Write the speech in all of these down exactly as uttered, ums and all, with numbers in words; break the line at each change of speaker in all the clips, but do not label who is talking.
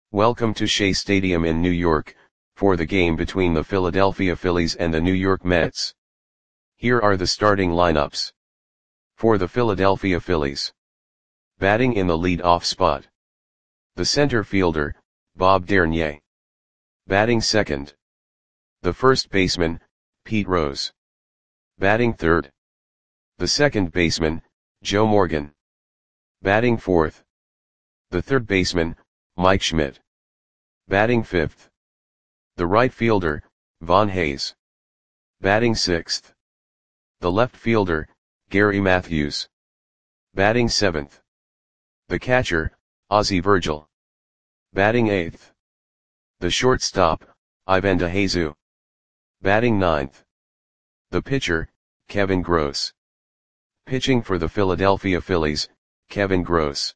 Welcome to Shea Stadium in New York, for the game between the Philadelphia Phillies and the New York Mets. Here are the starting lineups. For the Philadelphia Phillies. Batting in the lead-off spot. The center fielder, Bob Dernier. Batting second. The first baseman, Pete Rose. Batting third. The second baseman, Joe Morgan. Batting fourth. The third baseman, Mike Schmidt. Batting fifth. The right fielder, Von Hayes. Batting sixth. The left fielder, Gary Matthews. Batting seventh. The catcher, Ozzie Virgil. Batting eighth. The shortstop, Ivan DeJesus. Batting ninth. The pitcher, Kevin Gross. Pitching for the Philadelphia Phillies, Kevin Gross.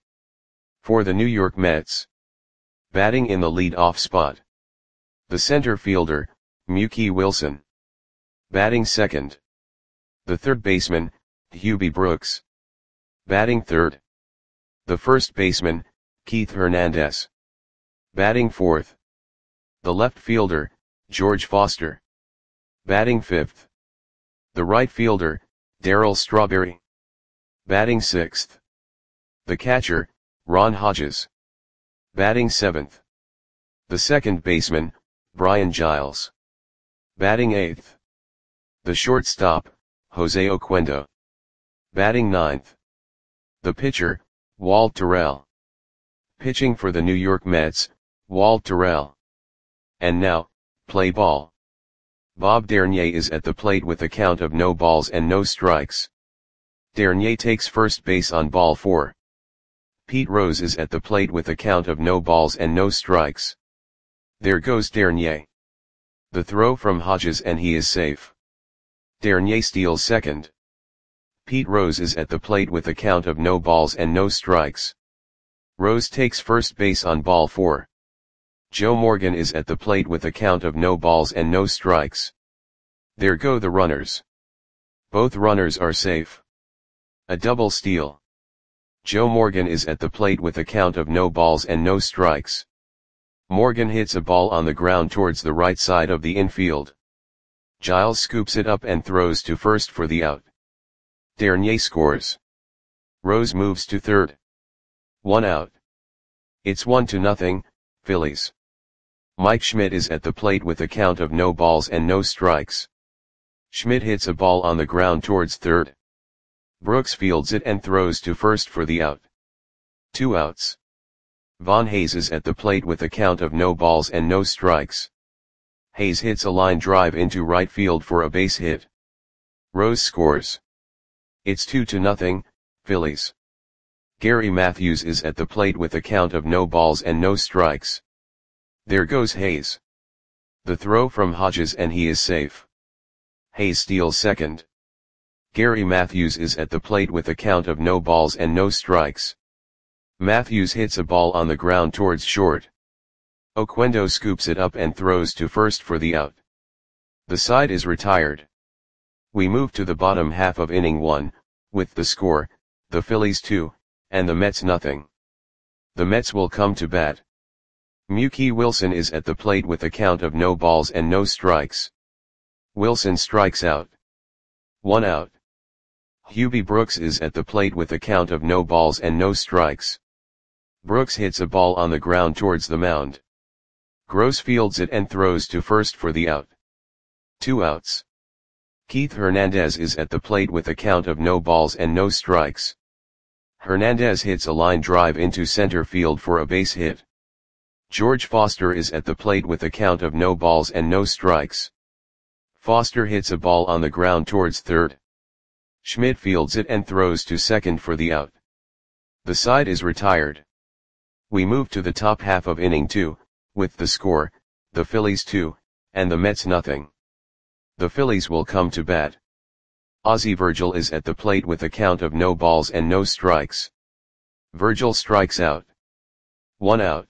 For the New York Mets. Batting in the lead-off spot. The center fielder, Mookie Wilson. Batting second. The third baseman, Hubie Brooks. Batting third. The first baseman, Keith Hernandez. Batting fourth. The left fielder, George Foster. Batting fifth. The right fielder, Darryl Strawberry. Batting sixth. The catcher, Ron Hodges. Batting seventh. The second baseman, Brian Giles. Batting eighth. The shortstop, Jose Oquendo. Batting ninth. The pitcher, Walt Terrell. Pitching for the New York Mets, Walt Terrell. And now, play ball. Bob Dernier is at the plate with a count of no balls and no strikes. Dernier takes first base on ball four. Pete Rose is at the plate with a count of no balls and no strikes. There goes Dernier. The throw from Hodges and he is safe. Dernier steals second. Pete Rose is at the plate with a count of no balls and no strikes. Rose takes first base on ball four. Joe Morgan is at the plate with a count of no balls and no strikes. There go the runners. Both runners are safe. A double steal. Joe Morgan is at the plate with a count of no balls and no strikes. Morgan hits a ball on the ground towards the right side of the infield. Giles scoops it up and throws to first for the out. Dernier scores. Rose moves to third. One out. It's one to nothing, Phillies. Mike Schmidt is at the plate with a count of no balls and no strikes. Schmidt hits a ball on the ground towards third. Brooks fields it and throws to first for the out. Two outs. Von Hayes is at the plate with a count of no balls and no strikes. Hayes hits a line drive into right field for a base hit. Rose scores. It's two to nothing, Phillies. Gary Matthews is at the plate with a count of no balls and no strikes. There goes Hayes. The throw from Hodges and he is safe. Hayes steals second. Gary Matthews is at the plate with a count of no balls and no strikes. Matthews hits a ball on the ground towards short. Oquendo scoops it up and throws to first for the out. The side is retired. We move to the bottom half of inning one, with the score, the Phillies two, and the Mets nothing. The Mets will come to bat. Mookie Wilson is at the plate with a count of no balls and no strikes. Wilson strikes out. One out. Hubie Brooks is at the plate with a count of no balls and no strikes. Brooks hits a ball on the ground towards the mound. Gross fields it and throws to first for the out. Two outs. Keith Hernandez is at the plate with a count of no balls and no strikes. Hernandez hits a line drive into center field for a base hit. George Foster is at the plate with a count of no balls and no strikes. Foster hits a ball on the ground towards third. Schmidt fields it and throws to second for the out. The side is retired. We move to the top half of inning two, with the score, the Phillies two, and the Mets nothing. The Phillies will come to bat. Ozzie Virgil is at the plate with a count of no balls and no strikes. Virgil strikes out. One out.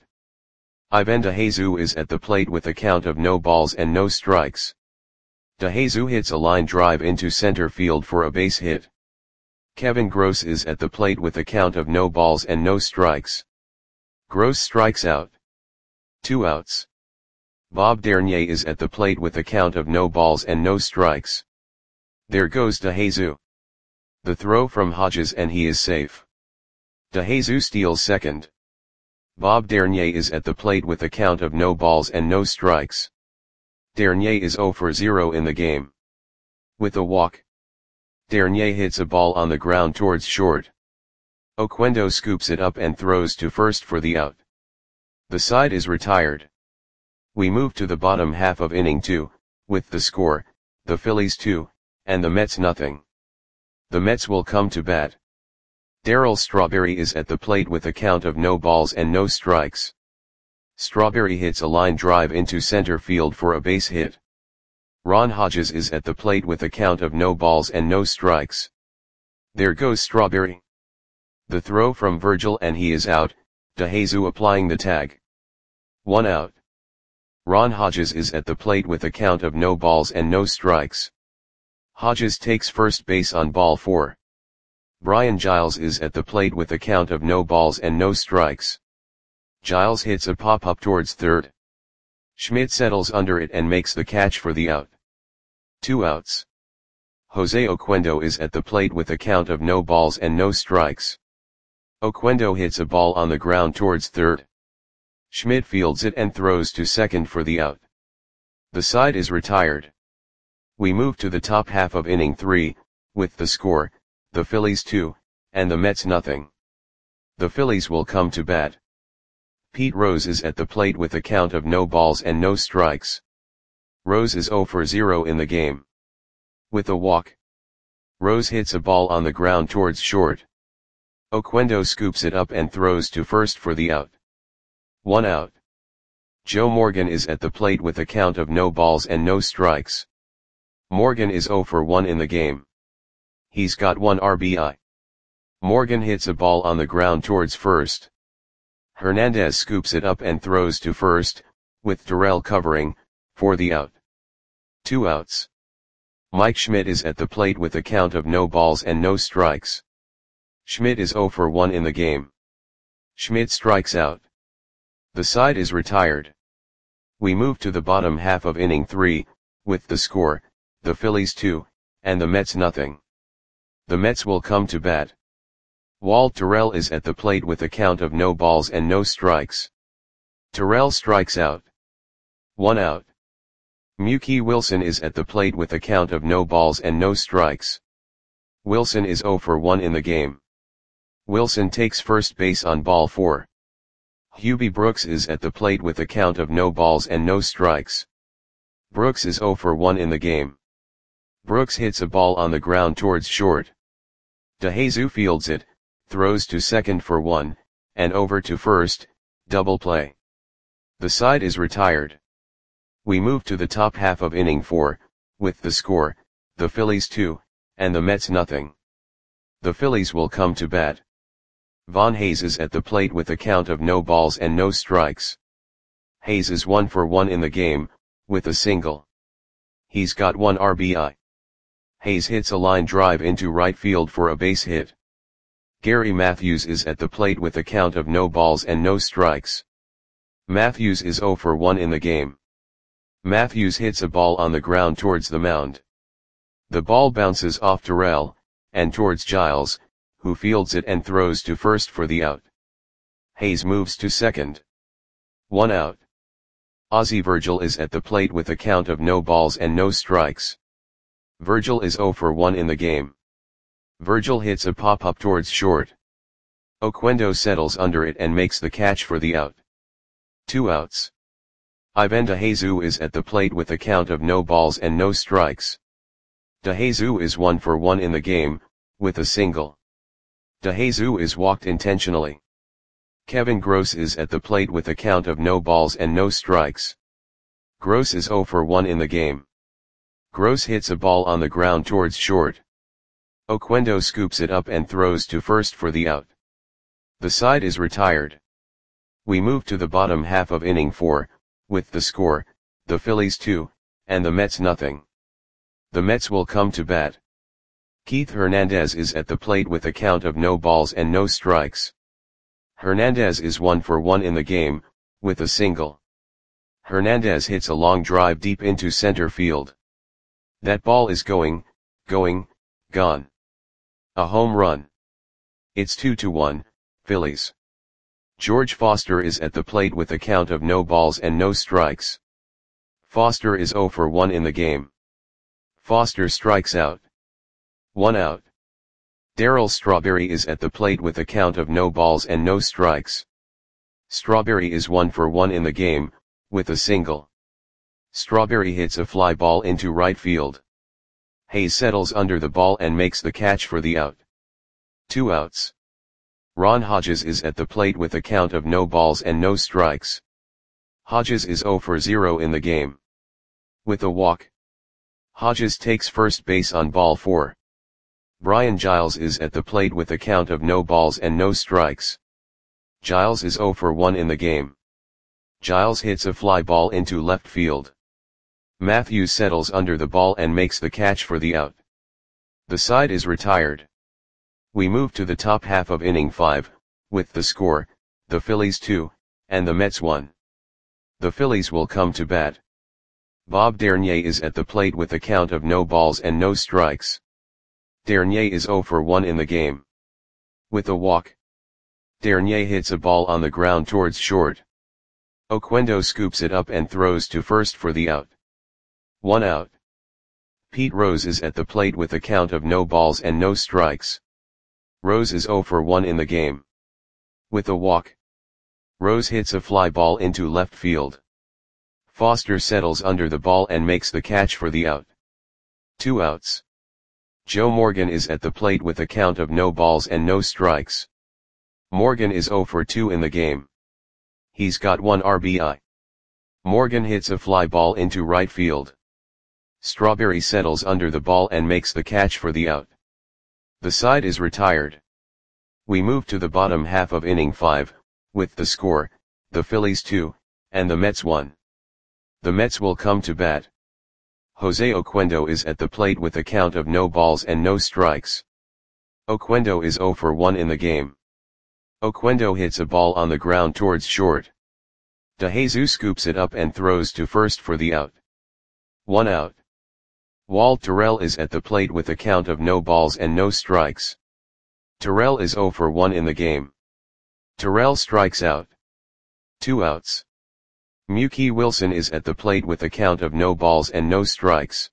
Ivan DeJesus is at the plate with a count of no balls and no strikes. DeJesus hits a line drive into center field for a base hit. Kevin Gross is at the plate with a count of no balls and no strikes. Gross strikes out. Two outs. Bob Dernier is at the plate with a count of no balls and no strikes. There goes DeJesus. The throw from Hodges and he is safe. DeJesus steals second. Bob Dernier is at the plate with a count of no balls and no strikes. Dernier is zero for zero in the game. With a walk, Dernier hits a ball on the ground towards short. Oquendo scoops it up and throws to first for the out. The side is retired. We move to the bottom half of inning two, with the score, the Phillies two, and the Mets nothing. The Mets will come to bat. Darryl Strawberry is at the plate with a count of no balls and no strikes. Strawberry hits a line drive into center field for a base hit. Ron Hodges is at the plate with a count of no balls and no strikes. There goes Strawberry. The throw from Virgil and he is out, DeJesus applying the tag. One out. Ron Hodges is at the plate with a count of no balls and no strikes. Hodges takes first base on ball four. Brian Giles is at the plate with a count of no balls and no strikes. Giles hits a pop-up towards third. Schmidt settles under it and makes the catch for the out. Two outs. Jose Oquendo is at the plate with a count of no balls and no strikes. Oquendo hits a ball on the ground towards third. Schmidt fields it and throws to second for the out. The side is retired. We move to the top half of inning three, with the score, the Phillies two, and the Mets nothing. The Phillies will come to bat. Pete Rose is at the plate with a count of no balls and no strikes. Rose is zero for zero in the game. With a walk, Rose hits a ball on the ground towards short. Oquendo scoops it up and throws to first for the out. One out. Joe Morgan is at the plate with a count of no balls and no strikes. Morgan is zero for one in the game. He's got one R B I. Morgan hits a ball on the ground towards first. Hernandez scoops it up and throws to first, with Darrell covering, for the out. Two outs. Mike Schmidt is at the plate with a count of no balls and no strikes. Schmidt is zero for one in the game. Schmidt strikes out. The side is retired. We move to the bottom half of inning three, with the score, the Phillies two, and the Mets nothing. The Mets will come to bat. Walt Terrell is at the plate with a count of no balls and no strikes. Terrell strikes out. One out. Mookie Wilson is at the plate with a count of no balls and no strikes. Wilson is zero for one in the game. Wilson takes first base on ball four. Hubie Brooks is at the plate with a count of no balls and no strikes. Brooks is zero for one in the game. Brooks hits a ball on the ground towards short. DeJesus fields it, throws to second for one, and over to first, double play. The side is retired. We move to the top half of inning four, with the score, the Phillies two, and the Mets nothing. The Phillies will come to bat. Von Hayes is at the plate with a count of no balls and no strikes. Hayes is one for one in the game, with a single. He's got one R B I. Hayes hits a line drive into right field for a base hit. Gary Matthews is at the plate with a count of no balls and no strikes. Matthews is zero for one in the game. Matthews hits a ball on the ground towards the mound. The ball bounces off Terrell, and towards Giles, who fields it and throws to first for the out. Hayes moves to second. One out. Ozzie Virgil is at the plate with a count of no balls and no strikes. Virgil is zero for one in the game. Virgil hits a pop-up towards short. Oquendo settles under it and makes the catch for the out. Two outs. Ivan DeJesus is at the plate with a count of no balls and no strikes. DeJesus is one for one in the game, with a single. DeJesus is walked intentionally. Kevin Gross is at the plate with a count of no balls and no strikes. Gross is zero for one in the game. Gross hits a ball on the ground towards short. Oquendo scoops it up and throws to first for the out. The side is retired. We move to the bottom half of inning four, with the score, the Phillies two, and the Mets nothing. The Mets will come to bat. Keith Hernandez is at the plate with a count of no balls and no strikes. Hernandez is one for one in the game, with a single. Hernandez hits a long drive deep into center field. That ball is going, going, gone. A home run. It's two to one, Phillies. George Foster is at the plate with a count of no balls and no strikes. Foster is oh for one in the game. Foster strikes out. One out. Darryl Strawberry is at the plate with a count of no balls and no strikes. Strawberry is one for one in the game, with a single. Strawberry hits a fly ball into right field. Hayes settles under the ball and makes the catch for the out. Two outs. Ron Hodges is at the plate with a count of no balls and no strikes. Hodges is oh for zero in the game. With a walk. Hodges takes first base on ball four. Brian Giles is at the plate with a count of no balls and no strikes. Giles is oh for one in the game. Giles hits a fly ball into left field. Matthews settles under the ball and makes the catch for the out. The side is retired. We move to the top half of inning five, with the score, the Phillies two, and the Mets one. The Phillies will come to bat. Bob Dernier is at the plate with a count of no balls and no strikes. Dernier is oh for one in the game. With a walk. Dernier hits a ball on the ground towards short. Oquendo scoops it up and throws to first for the out. One out. Pete Rose is at the plate with a count of no balls and no strikes. Rose is oh for one in the game. With a walk. Rose hits a fly ball into left field. Foster settles under the ball and makes the catch for the out. Two outs. Joe Morgan is at the plate with a count of no balls and no strikes. Morgan is oh for two in the game. He's got one R B I. Morgan hits a fly ball into right field. Strawberry settles under the ball and makes the catch for the out. The side is retired. We move to the bottom half of inning five, with the score, the Phillies two, and the Mets one. The Mets will come to bat. Jose Oquendo is at the plate with a count of no balls and no strikes. Oquendo is oh for one in the game. Oquendo hits a ball on the ground towards short. DeJesus scoops it up and throws to first for the out. One out. Walt Terrell is at the plate with a count of no balls and no strikes. Terrell is oh for one in the game. Terrell strikes out. Two outs. Mookie Wilson is at the plate with a count of no balls and no strikes.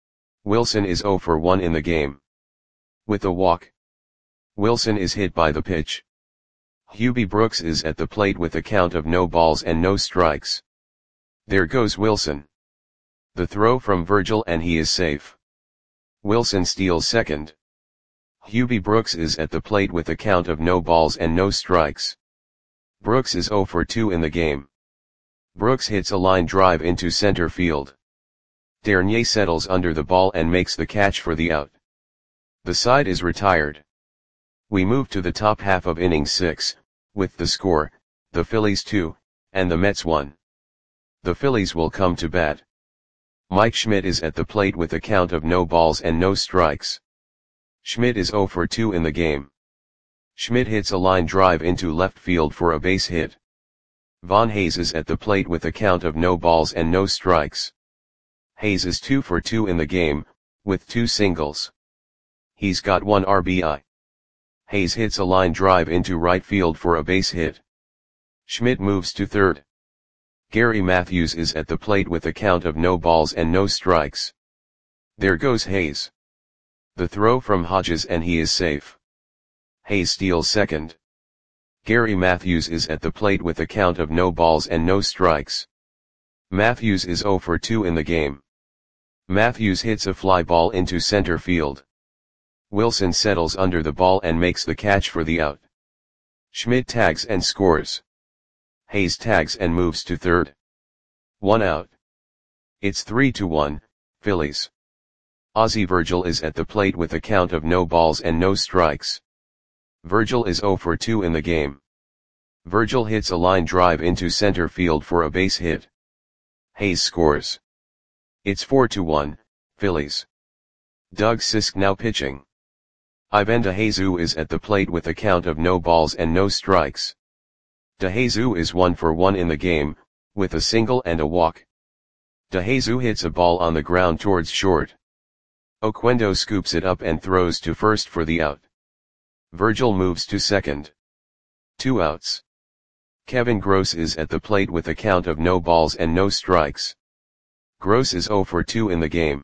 Wilson is oh for one in the game. With a walk. Wilson is hit by the pitch. Hubie Brooks is at the plate with a count of no balls and no strikes. There goes Wilson. The throw from Virgil and he is safe. Wilson steals second. Hubie Brooks is at the plate with a count of no balls and no strikes. Brooks is oh for two in the game. Brooks hits a line drive into center field. Dernier settles under the ball and makes the catch for the out. The side is retired. We move to the top half of inning six, with the score, the Phillies two, and the Mets one. The Phillies will come to bat. Mike Schmidt is at the plate with a count of no balls and no strikes. Schmidt is oh for two in the game. Schmidt hits a line drive into left field for a base hit. Von Hayes is at the plate with a count of no balls and no strikes. Hayes is two for two in the game, with two singles. He's got one R B I. Hayes hits a line drive into right field for a base hit. Schmidt moves to third. Gary Matthews is at the plate with a count of no balls and no strikes. There goes Hayes. The throw from Hodges and he is safe. Hayes steals second. Gary Matthews is at the plate with a count of no balls and no strikes. Matthews is oh for two in the game. Matthews hits a fly ball into center field. Wilson settles under the ball and makes the catch for the out. Schmidt tags and scores. Hayes tags and moves to third. One out. It's three to one, Phillies. Ozzie Virgil is at the plate with a count of no balls and no strikes. Virgil is oh for two in the game. Virgil hits a line drive into center field for a base hit. Hayes scores. It's four to one, Phillies. Doug Sisk now pitching. Ivan DeJesus is at the plate with a count of no balls and no strikes. DeJesus is one for one in the game, with a single and a walk. DeJesus hits a ball on the ground towards short. Oquendo scoops it up and throws to first for the out. Virgil moves to second. Two outs. Kevin Gross is at the plate with a count of no balls and no strikes. Gross is oh for two in the game.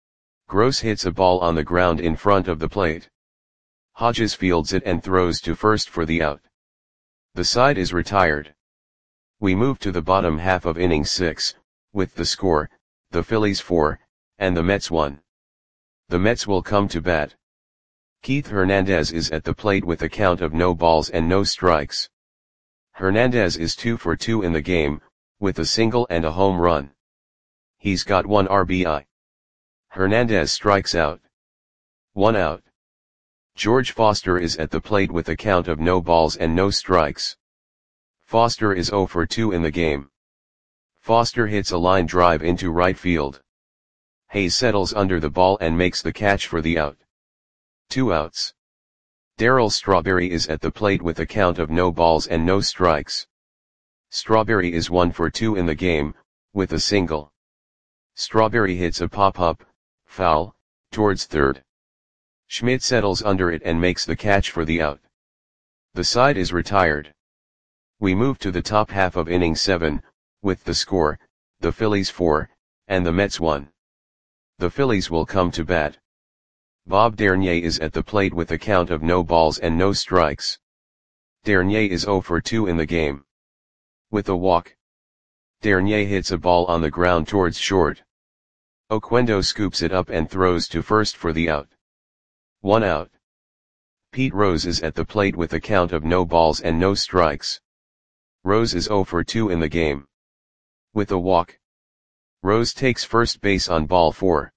Gross hits a ball on the ground in front of the plate. Hodges fields it and throws to first for the out. The side is retired. We move to the bottom half of inning six, with the score, the Phillies four, and the Mets one. The Mets will come to bat. Keith Hernandez is at the plate with a count of no balls and no strikes. Hernandez is two for two in the game, with a single and a home run. He's got one R B I. Hernandez strikes out. One out. George Foster is at the plate with a count of no balls and no strikes. Foster is oh for two in the game. Foster hits a line drive into right field. Hayes settles under the ball and makes the catch for the out. Two outs. Darryl Strawberry is at the plate with a count of no balls and no strikes. Strawberry is one for two in the game, with a single. Strawberry hits a pop-up, foul, towards third. Schmidt settles under it and makes the catch for the out. The side is retired. We move to the top half of inning seven, with the score, the Phillies four, and the Mets one. The Phillies will come to bat. Bob Dernier is at the plate with a count of no balls and no strikes. Dernier is oh for two in the game. With a walk. Dernier hits a ball on the ground towards short. Oquendo scoops it up and throws to first for the out. One out. Pete Rose is at the plate with a count of no balls and no strikes. Rose is oh for two in the game. With a walk. Rose takes first base on ball four.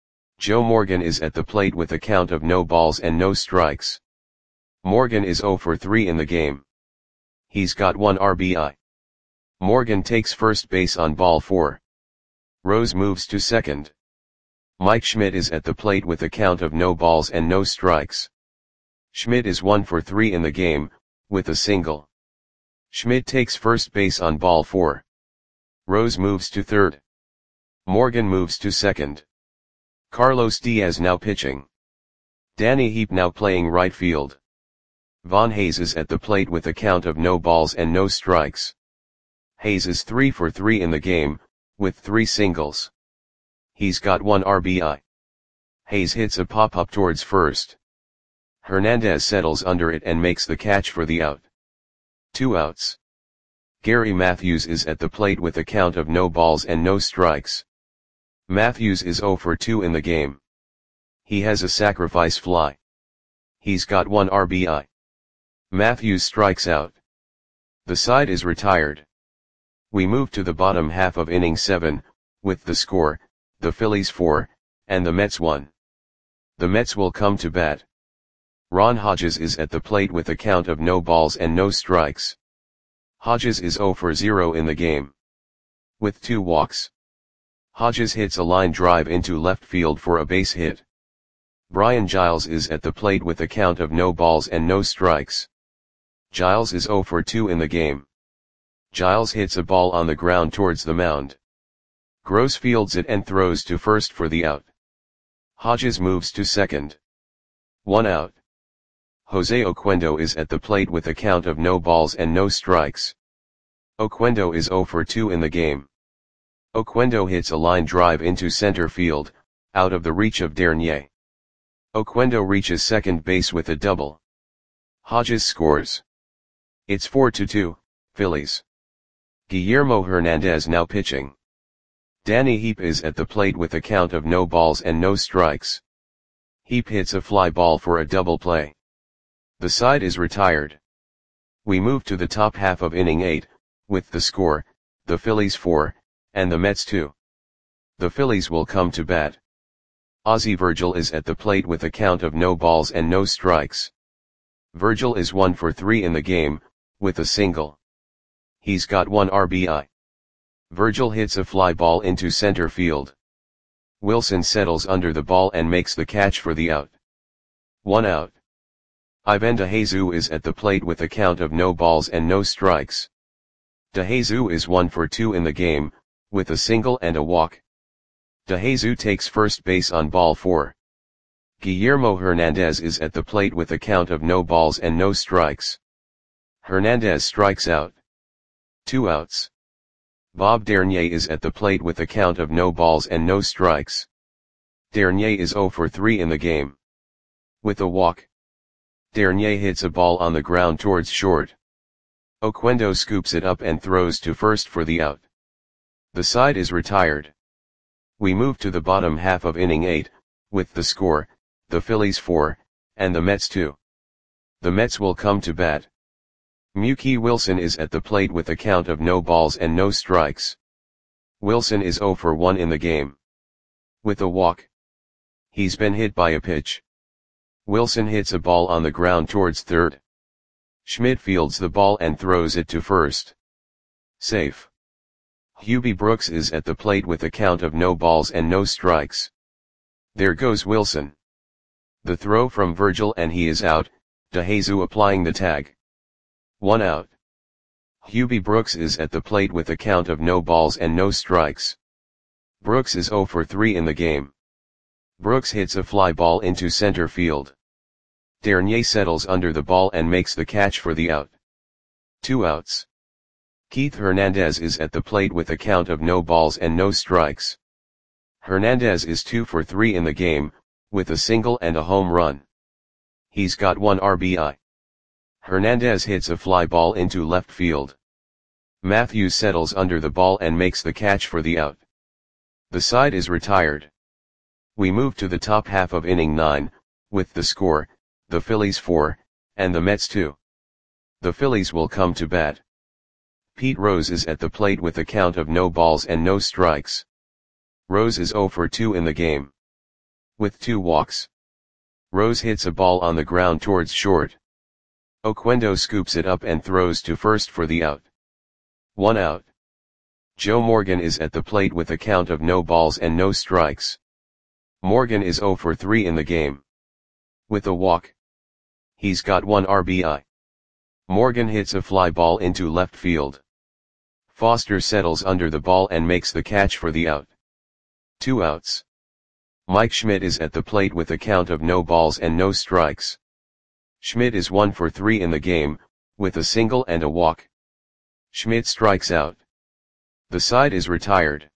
Joe Morgan is at the plate with a count of no balls and no strikes. Morgan is oh for three in the game. He's got one R B I. Morgan takes first base on ball four. Rose moves to second. Mike Schmidt is at the plate with a count of no balls and no strikes. Schmidt is one for three in the game, with a single. Schmidt takes first base on ball four. Rose moves to third. Morgan moves to second. Carlos Diaz now pitching. Danny Heap now playing right field. Von Hayes is at the plate with a count of no balls and no strikes. Hayes is three for three in the game, with three singles. He's got one R B I. Hayes hits a pop-up towards first. Hernandez settles under it and makes the catch for the out. Two outs. Gary Matthews is at the plate with a count of no balls and no strikes. Matthews is oh for two in the game. He has a sacrifice fly. He's got one R B I. Matthews strikes out. The side is retired. We move to the bottom half of inning seven, with the score, the Phillies four, and the Mets one. The Mets will come to bat. Ron Hodges is at the plate with a count of no balls and no strikes. Hodges is oh for zero in the game. With two walks. Hodges hits a line drive into left field for a base hit. Brian Giles is at the plate with a count of no balls and no strikes. Giles is oh for two in the game. Giles hits a ball on the ground towards the mound. Gross fields it and throws to first for the out. Hodges moves to second. One out. Jose Oquendo is at the plate with a count of no balls and no strikes. Oquendo is oh for two in the game. Oquendo hits a line drive into center field, out of the reach of Dernier. Oquendo reaches second base with a double. Hodges scores. It's four to two, Phillies. Guillermo Hernandez now pitching. Danny Heap is at the plate with a count of no balls and no strikes. Heap hits a fly ball for a double play. The side is retired. We move to the top half of inning eight, with the score, the Phillies four, and the Mets two. The Phillies will come to bat. Ozzie Virgil is at the plate with a count of no balls and no strikes. Virgil is one for three in the game, with a single. He's got one R B I. Virgil hits a fly ball into center field. Wilson settles under the ball and makes the catch for the out. One out. Ivan DeJesus is at the plate with a count of no balls and no strikes. DeJesus is one for two in the game, with a single and a walk. DeJesus takes first base on ball four. Guillermo Hernandez is at the plate with a count of no balls and no strikes. Hernandez strikes out. Two outs. Bob Dernier is at the plate with a count of no balls and no strikes. Dernier is zero for three in the game. With a walk. Dernier hits a ball on the ground towards short. Oquendo scoops it up and throws to first for the out. The side is retired. We move to the bottom half of inning eight, with the score, the Phillies four, and the Mets two. The Mets will come to bat. Mookie Wilson is at the plate with a count of no balls and no strikes. Wilson is zero for one in the game. With a walk. He's been hit by a pitch. Wilson hits a ball on the ground towards third. Schmidt fields the ball and throws it to first. Safe. Hubie Brooks is at the plate with a count of no balls and no strikes. There goes Wilson. The throw from Virgil and he is out, DeJesus applying the tag. One out. Hubie Brooks is at the plate with a count of no balls and no strikes. Brooks is zero for three in the game. Brooks hits a fly ball into center field. Dernier settles under the ball and makes the catch for the out. Two outs. Keith Hernandez is at the plate with a count of no balls and no strikes. Hernandez is two for three in the game, with a single and a home run. He's got one R B I. Hernandez hits a fly ball into left field. Matthews settles under the ball and makes the catch for the out. The side is retired. We move to the top half of inning nine, with the score, the Phillies four, and the Mets two. The Phillies will come to bat. Pete Rose is at the plate with a count of no balls and no strikes. Rose is zero for two in the game. With two walks. Rose hits a ball on the ground towards short. Oquendo scoops it up and throws to first for the out. One out. Joe Morgan is at the plate with a count of no balls and no strikes. Morgan is zero for three in the game. With a walk. He's got one R B I. Morgan hits a fly ball into left field. Foster settles under the ball and makes the catch for the out. Two outs. Mike Schmidt is at the plate with a count of no balls and no strikes. Schmidt is one for three in the game, with a single and a walk. Schmidt strikes out. The side is retired.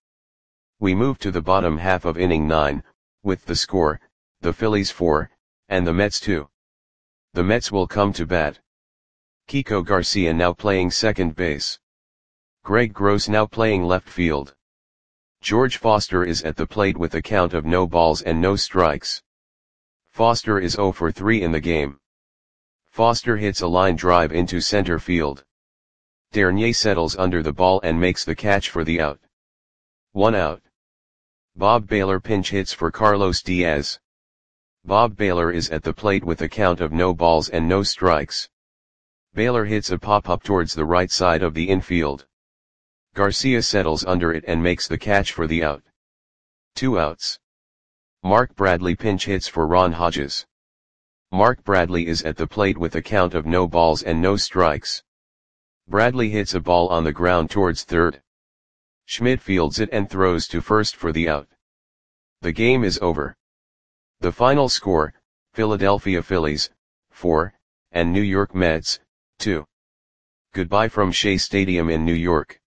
We move to the bottom half of inning nine, with the score, the Phillies four, and the Mets two. The Mets will come to bat. Kiko Garcia now playing second base. Greg Gross now playing left field. George Foster is at the plate with a count of no balls and no strikes. Foster is zero for three in the game. Foster hits a line drive into center field. Dernier settles under the ball and makes the catch for the out. One out. Bob Baylor pinch hits for Carlos Diaz. Bob Baylor is at the plate with a count of no balls and no strikes. Baylor hits a pop-up towards the right side of the infield. Garcia settles under it and makes the catch for the out. Two outs. Mark Bradley pinch hits for Ron Hodges. Mark Bradley is at the plate with a count of no balls and no strikes. Bradley hits a ball on the ground towards third. Schmidt fields it and throws to first for the out. The game is over. The final score, Philadelphia Phillies, four, and New York Mets, two. Goodbye from Shea Stadium in New York.